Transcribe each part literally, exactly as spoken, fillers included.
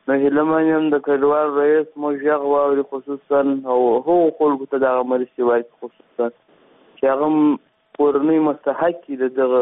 نو هیله من یم د کډوال رئیس مو غږ واوري، خصوصا او هغو خلکو ته دغه مرستې ورکړي، خصوصا چې هغه کورنۍ مستحق دي د دغه،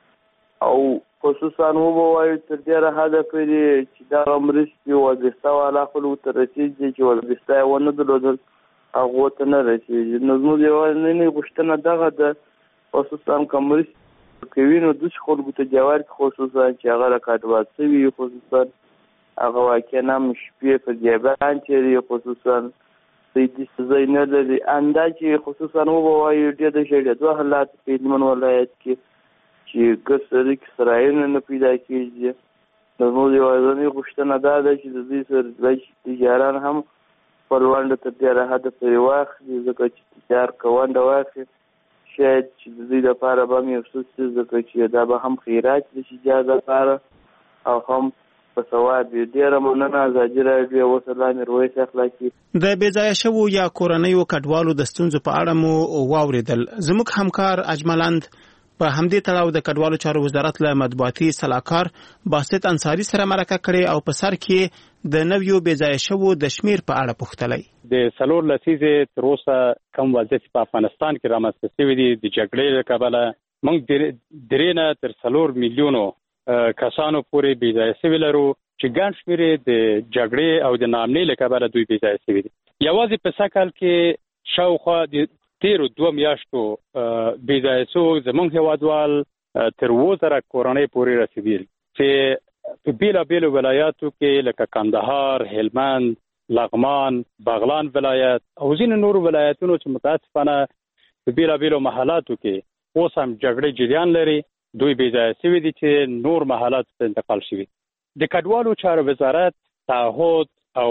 او خصوصا وبوایو تر ډېره حده پورې چې دغه مرستې وظیفه والا خلکو ته رسېږي چې وظیفه یې ونه درلودل هغو ته نه رسېږي. نو زموږ یوازینۍ غوښتنه دغه ده، خصوصا که مرستې کوي نو داسې خلکو ته دې ورکړي، خصوصا چې هغه راکډوال شوي، خصوصا هغه واقعا هم شپې په دیابان تېري، خصوصا دوی ځای نه لري. همدا چې خصوصا وبوایو ډېر د ژړېدو حالات په هلمند ولایت کې چې ګډ سړک سرایونه نه پیدا کېږي. نو زموږ یوازینۍ غوښتنه دا ده چې د دوی سره تجاران هم خپل ونډه تر ډېره حده پورې واخلي، ځکه چې تجار که ونډه واخلي شاید چې د دوی لپاره به هم یو څه شي، ځکه چې دا به هم خیرات د شجاع لپاره او هم په ثواب وي. ډېره مننه. ازادي راډیو. وسلام. میرویس اخلاقي. د بې ځایه شوو یا کورنیو کډوالو د ستونزو په اړه مو واورېدل. زموږ همکار اجملند په همدې تړاو د کډوالو چارو وزارت له مطبوعاتي سلاکار باسط انصاري سره مرکه کړې او په سر کې د نویو بې ځایه شوو د شمیر په اړه پوښتلی. د څلور لسیزې تر اوسه کم وضعیت په افغانستان کې رامنځته شوي دي. د جګړې له کبله موږ درې نه تر څلور میلیونو کسانو پورې بې ځایه شوي لرو، چې ګڼ شمېر د جګړې او د ناامنۍ له کبله دوی بې ځایه شوي دي. یوازې په سږ کال کې شاوخوا د تیرو دوه میاشتو بې ځایه شوو زموږ هېوادوال تر اووه زره کورنۍ پورې رسېدلي، چې په بېلابېلو ولایاتو کې لکه کندهار، هلمند، لغمان، بغلان ولایت او ځینې نورو ولایتونو چې متاسفانه په بېلابېلو محلاتو کې اوس هم جګړې جریان لري، دوی بې ځایه شوي دي چې نور محلاتو ته انتقال شوي. د کډوالو چارو وزارت تعهد او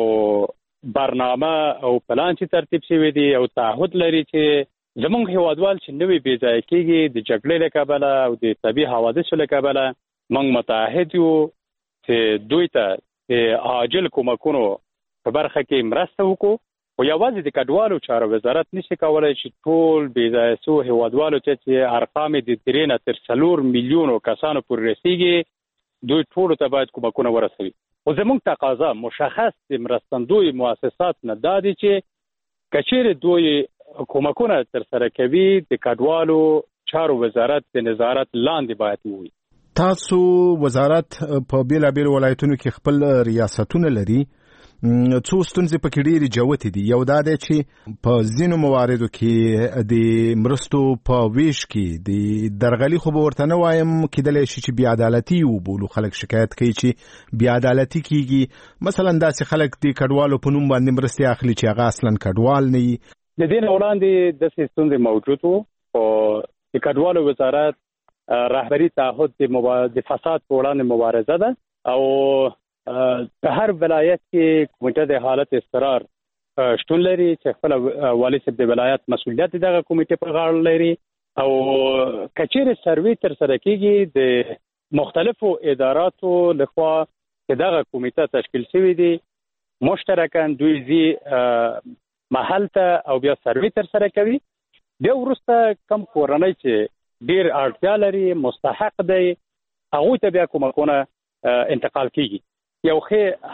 برنامه او پلان چې ترتیب شوی دی او تعهد لري چې زموږ هېوادوال چې نوی بې ځایه کېږي د جګړې له کبله او د طبیعي حوادثو له کبله، موږ متعهد یو چې دوی ته د عاجل کومکونو په برخه کې مرسته وکړو. خو یوازې د کډوالو چارو وزارت نشي کولی چې ټول بې ځایه شوو هېوادوالو ته چې ارقام د درې نه تر څلور میلیونو کسانو پورې رسېږي، دوی ټولو ته باید کومکونه ورسوي. خو زموږ تقاضا مشخص د مرستندوی مؤسسات نه دا دی چې که چیرې دوی کومکونه ترسره کوي د کډوالو چارو وزارت د نظارت لاندې باید وي. تاسو وزارت په بیلابیلو ولایتونو کې خپل ریاستونه لري، څو ستونزې پکې ډېرې جوتې دي. یو دا دی چې په ځینو مواردو کې د مرستو په ویش کې د درغلي، خو به ورته نه وایم، کېدلی شي چې بې عدالتي وبولو. خلک شکایت کوي چې بې عدالتي کېږي. مثلا داسې خلک د کډوالو په نوم باندې مرستې اخلي چې هغه اصلا کډوال نه وي. د دې نه وړاندې داسې ستونزې موجود وو، خو د کډوالو وزارت رهبري تعهد د فساد په وړاندې مبارزه ده او په هر ولایت کې کمیټه د حالت اضطرار شتون لري چې خپل والي صاحب د ولایت مسؤلیت دغه کمیټې په غاړه لري او کچېرې سروې ترسره کېږي د مختلفو اداراتو لخوا چې دغه کمیټه تشکیل شوې دي، مشترکاً دوی ځي محل ته او بیا سروې ترسره کوي. بیا وروسته کم کورنۍ چې ډېر اړتیا لري، مستحق دی، هغوی ته بیا کومکونه انتقال کېږي. یو ښه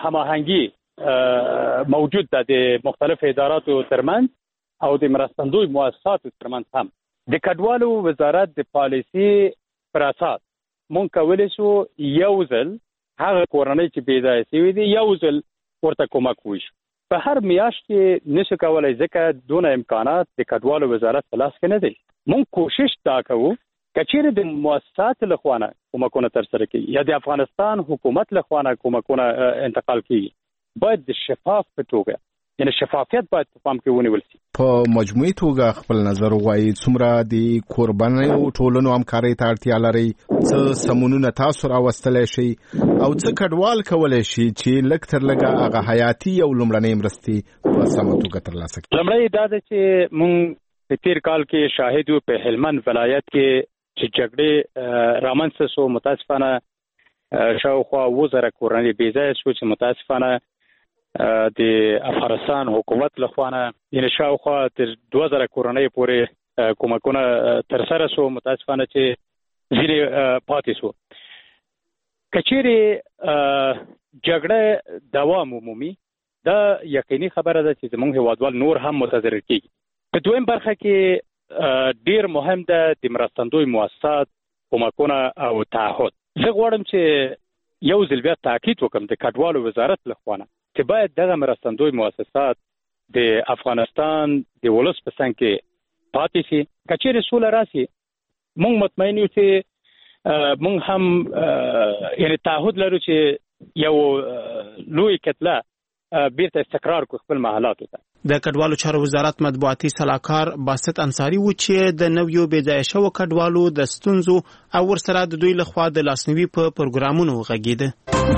هماهنګي موجود ده د مختلف اداراتو ترمنځ او د مرستندوی مؤسساتو ترمنځ هم. د کډوالو وزارت د پالیسي پر اساس مونږ کولی شو یو ځل هغه کورنۍ چې بې ځایه شوي دي یو ځل ورته کومک وشو. په هر میاشت کې نشو کولی ځکه دونه امکانات د کډوالو وزارت په لاس کې نه دی. مونږ کوشش دا کوو که چیرې د مؤسسات له خوا نه کومکونه ترسره کېږي یا د افغانستان حکومت له خوا نه کومکونه انتقال کېږي، باید د شفاف په توګه، یعنې شفافیت باید په پام کې ونیول شي. په مجموعي توګه خپل نظر ووایي، څومره د کوربنیو ټولنو همکارۍ ته اړتیا لرئ؟ څه سمونونه تاسو راوستلی شئ او څه کډوال کولی شي چې لږ تر لږه هغه حیاتي او لومړنۍ مرستې په سمه توګه ترلاسه کړي؟ لومړی دا ده چې موږ په تیر کال کې شاهد یو په هلمند ولایت کې چې جګړې رامنځته شو، متاسفانه شاوخوا اووه زره کورنۍ بې ځایه شو چې متاسفانه د افغانستان حکومت له خوا نه یعنې شاوخوا تر دوه زره کورنۍ پورې کومکونه ترسره شو، متاسفانه چې ځینې پاتې شو. کچېرې جګړه دوام ومومي دا یقیني خبره ده چې زموږ هیوادوال نور هم متضرر کیږي. په دویم برخه کې ډیر مهم ده د مرستندوی مؤسسات، کومکونه او تعهد. زه غواړم چې یو ځل بیا تاکید وکړم د کډوالو وزارت لخوا چې باید دغه مرستندوی مؤسسات د افغانستان د ولس په څنګ کې پاتې شي. کچېرې سوله راشي موږ مطمئن یو چې موږ هم یعنی تعهد لرو چې یو لوی کتله بیرته استقرار کو خپل محلاتو ته. د کډوالو چارو وزارت مطبوعاتي سلاکار باسط انصاری و چې د نویو بېځایه شوو کډوالو د ستونزو او ورسره د دوی لخوا د لاسنیوي په پروګرامونو غږیده.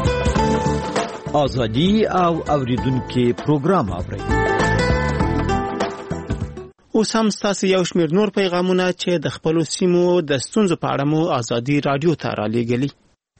ازادي او اوریدونکو پروګرام اوري. اوس هم ستاسو یو شمېر نور پیغامونه چې د خپلو سیمو د ستونزو په اړه مو ازادي رادیو ته رالیږلي.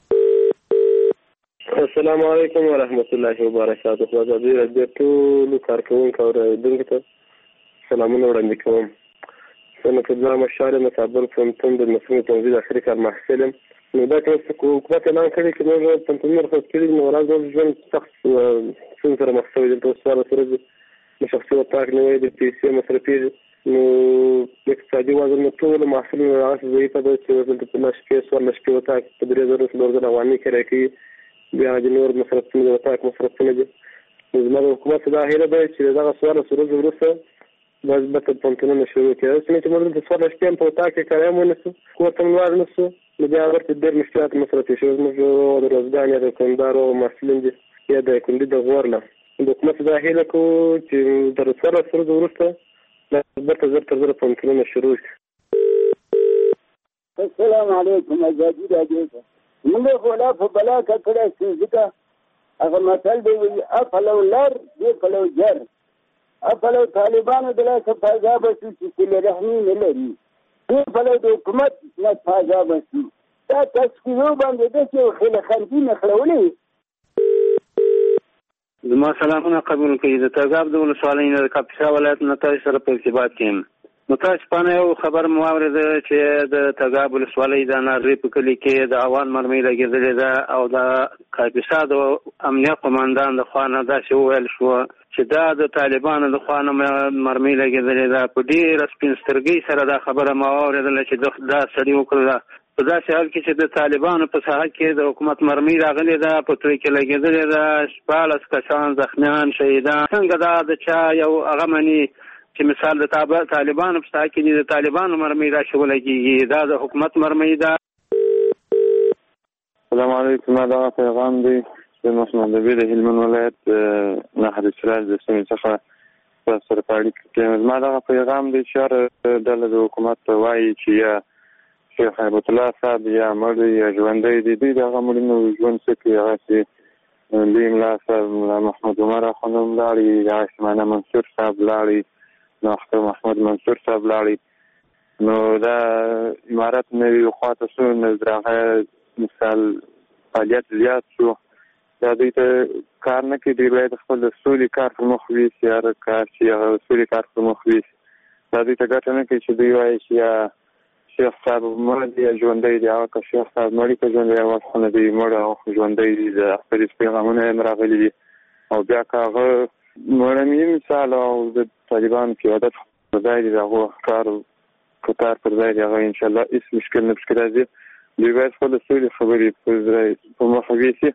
السلام علیکم ورحمت الله وبرکاته. ازادي رادیو ټول کارکونکو او اوریدونکو ته سلامونه وړاندې کوم. زه قبله مشال مصابر پوهنتون د مصنوعي تنظیم اخري کار محصل یم. نو دا چې حکومت اعلان کړی چې موږ پوهنتون مرکز کړي نو راځو ژوند سخت څنګه سره مخ شوی د سوال سره د شخصي وطاق نه وي د پیسې مصرفي نو اقتصادي وضع نو ټول محصلین راځي ضعیفه ده چې د نشکې سوال نشکې وطاق په درې زره څلور زره عوامي کې راکړي بیا د نور مصرفونه د وطاق مصرفونه دي. زما د حکومت دا هیله ده چې دغه سوال سره وروسته باز به پوهنتونونه شروع کړي چې موږ د سوال شپې په وطاق کې کار ونیسو کوته موږ نسو نو بیا ورته ډېر مشکلات مصرفي شوي موږ د روزګان یا د کندهار محصلین دي یا د کندي د غورله د حکومت دا هیله کو چې د سوال سره وروسته برته زر تر زر پوهنتونونه شروع کړي. السلام علیکم ازادي رادیو موږ خو لا په بلا کړه چې ځکه هغه مثال دی وي افلو لر دی فلو جر افلو طالبانو د لاسه فاجا بسو چې له رحمي نه لري دی فلو د حکومت نه فاجا بسو دا تشکیلو باندې د چې خله خندي نه خلولې. زما سلامونه قبول کړئ. د تګاب د ولسوالۍ نه د کاپیسا ولایت نه تاسو سره په ارتباط کې نو تاسو په یو خبر مو اورېده چې د تګاب ولسوالۍ د نارې په کلي کې د اوان مرمۍ لګېدلې ده او د کاپیسا د امنیت قومندان د خوا نه داسې وویل شو چې دا د طالبانو د خوا نه مرمۍ لګېدلې ده. په ډېره سپین سترګۍ سره دا خبره مو اورېدله چې دا سړي وکړله په داسې حال کې چې د طالبانو په ساحه کې د حکومت مرمۍ راغلې ده په توی کې لګېدلې ده شپاړس کسان زخمیان شهیدان. څنګه دا د چا یو هغه مني چې مثال د طالبانو په ساحه کې د طالبانو مرمۍ راشي ولګېږي دا د حکومت مرمۍ ده. السلام علیکم. دا پیغام دی د مسمندبي د هلمند ولایت نهر سراج د سیمې څخه سره په اړیکه کې زما دغه پیغام دی چې ډله د حکومت وایي چې یا شیخ هیبت الله صاحب یا مړ یا ژوندی دي دوی دغه مړینو ژوند څه کوي هغه چې لوی ملا صاحب ملا محمد عمر اخوندم لاړي یا شمانه منصور صاحب لاړي نو اختر محمد منصور صاحب لاړي نو دا امارت نوي خواته شو نو دغه مثال فعالیت زیات شو دا دوی ته کار نه کوي. دوی باید خپل د سولې کار پر مخ ویسي هر کار چې هغه سولې کار پر مخ ویسي دا دوی ته ګټه نه کوي چې دوی وایي چې یا شیخ صاحب مړ دی یا ژوندی دی هغه که شیخ صاحب مړی که ژوندی اوس خو نه دی مړ او ژوندی دی د اختر پیغامونه یې راغلي دي او بیا که هغه مړني مثال او د طالبانو قیادت پر ځای دي د هغو افکارو کتار پر ځای دي هغه انشاءالله هېڅ مشکل نه پکې راځي. دوی باید خپل سولې خبرې په مخه ویسي.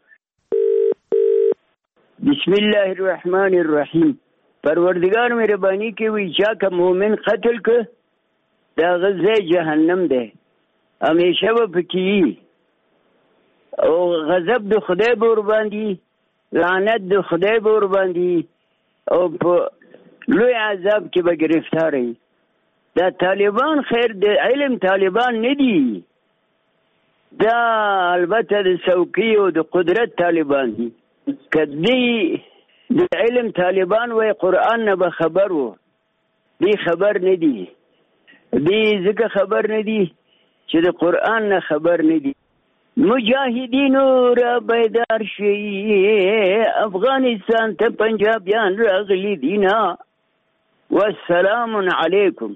بسم الله الرحمن الرحیم. پروردگار مهربانی کوي چې که مؤمن قتل که دا غزه جهنم ده همیشه به پکې او غضب د خدای به ورباندې لعنت د خدای به ورباندې او په لوی عذاب کې به گرفتار وي. دا طالبان خیر د علم طالبان نه دي دا البته د څوکۍ او د قدرت طالبان دي. که دی د علم طالبان وای قرآن نه به خبر و دی خبر نه دي دی ځکه خبر نه دي چې د قرآن نه خبر نه دي. مجاهدینو را بیدار شي افغانستان ته پنجابیان راغلي دینا. والسلام علیکم.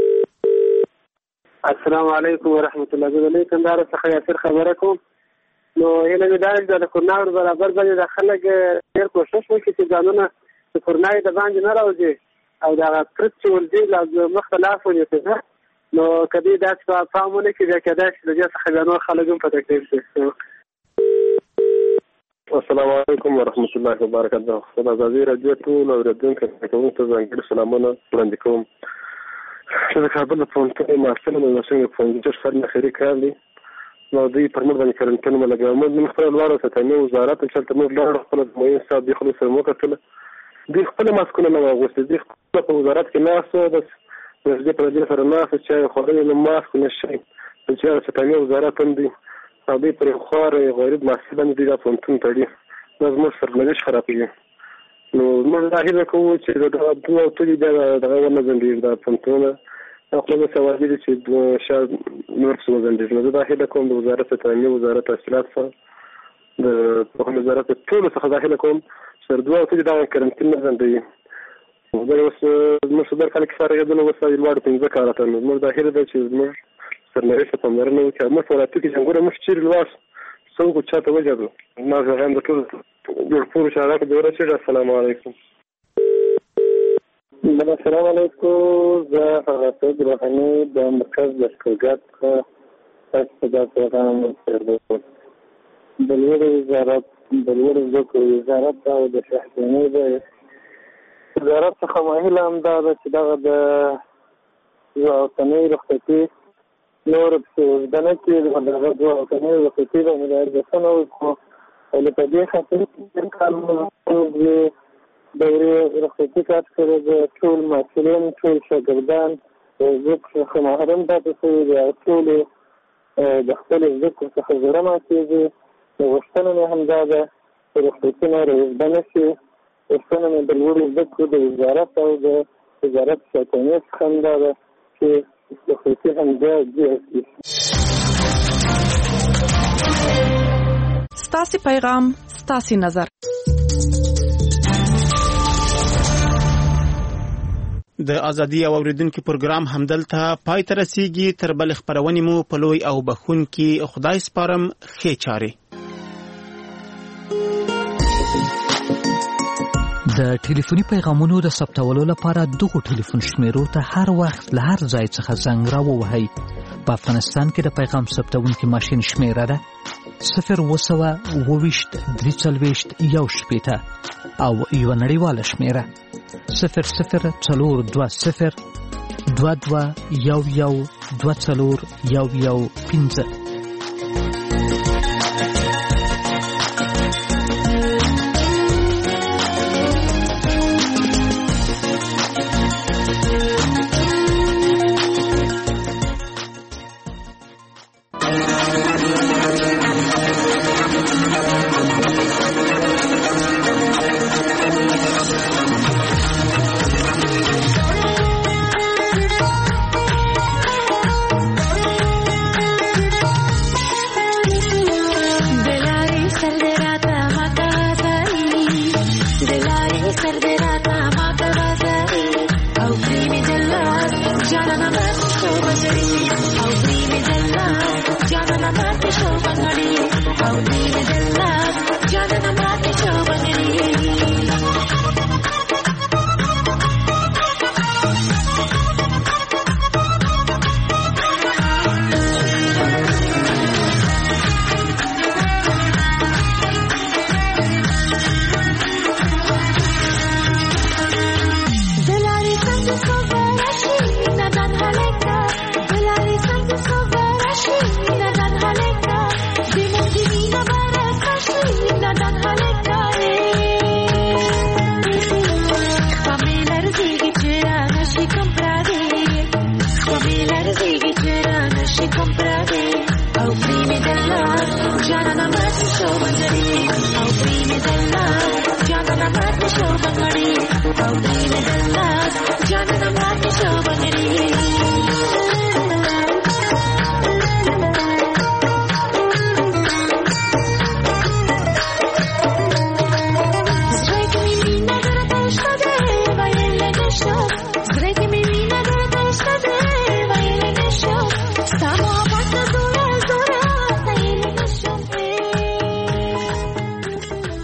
السلام علیکم ورحمت الله. زه د کندهار څخه یاسر خبره کوم. نو هیله مې دا چې د کرونا برابر باندې د خلک ډېر کوشش وکړي چې ځانونه د کرونا د باندې نه راوځي او دا کرت چې ورځي له مختلف ونیسي. نو کدی داسې په پام ونه کړي چې دا چې د دې څخه نور خلک هم په تکلیف شي. السلام علیکم ورحمۃ اللہ وبرکاتہ. خدای راډیو ټول اوریدونکو ته څنګه ځانګړي سلامونه وړاندې کوم. چې د کابل په پونټه مارسل نو څنګه پونټر سره نه خري کړی نو دوی پر موږ باندې کارنټین ملګری موږ من خپل لوړ ستنې وزارت چې تل موږ لوړ خپل مې صاحب دی خپل سره مو کتل دوی خپل ماسکونه نه واغوستي دوی خپل په وزارت کې ناسو بس د دې پر دې سره ناسو چې خوري نو ماسک نشي چې ستنې وزارت هم دی او دوی پر خور غریب ماسک باندې دی پونټون تړي نو موږ سره نه خرابېږي. نو موږ دا هیله کوو چې دا دوه او ټول دا دغه ونه زندګي دا پونټونه خپل سوالې چې شاید نور څه وزندې نو دا هیله کوم د وزارت تعلیم وزارت تحصیلات څخه د په وزارت ټول څخه دا هیله کوم چې دوه او ټول دا کارنټین نه زندګي دا اوس موږ صدر خلک سره یادونه وسایل واړو پنځه کارته نو موږ دا هیله ده چې موږ سره نه څه پمرنه وکړو موږ سره ټکی څنګه موږ چیرې لواس څنګه چاته وځو ما زه هم د ټول جوړ پور شارک د ورسېد. السلام علیکم. السلام علیکم. زه حضرت روحاني د مرکز د شکلګات څخه د پیغام ورکوم. د لوړ وزارت د لوړ ذکر وزارت او د شهرتنۍ د وزارت څخه مهمه هم دا چې دغه د یو اوسنۍ رخصتي نور په دنه کې دغه د اوسنۍ رخصتي د مدارسونو او په دې خاطر چې کارونه دورې رخصتي کار سره د ټول مسؤلین ټول شاګردان ذکر څخه محروم پاتې شوي دي او ټول د خپل ذکر څخه زړه ماتېږي. نو غوښتنه مې همدا ده چې رخصتي نه راوزده نه شي. غوښتنه مې د لوړو زده کړو د وزارت او د وزارت شاګردانۍ څخه همدا ده چې رخصتي همدا جوړ شي. ستاسې پیغام ستاسې نظر. د ازادي او اوریدونکو پروګرام همدلته پای ته رسیږي. تر بل خبرونې مو په لوی او بخونکي خدای سپارم. ښې چارې. د ټلیفوني پیغامونو د ثبتولو لپاره دغه ټلیفون شمیرو ته هر وخت له هر ځای څخه زنګ راووهئ. په افغانستان کې د پیغام ثبتونکي ماشین شمیره ده صفر اوه سوه اوه ویشت درې څلوېښت یو شپېته او یوه نړیواله شمیره صفر صفر څلور دوه صفر دوه دوه یو یو دوه څلور یو یو پنځه.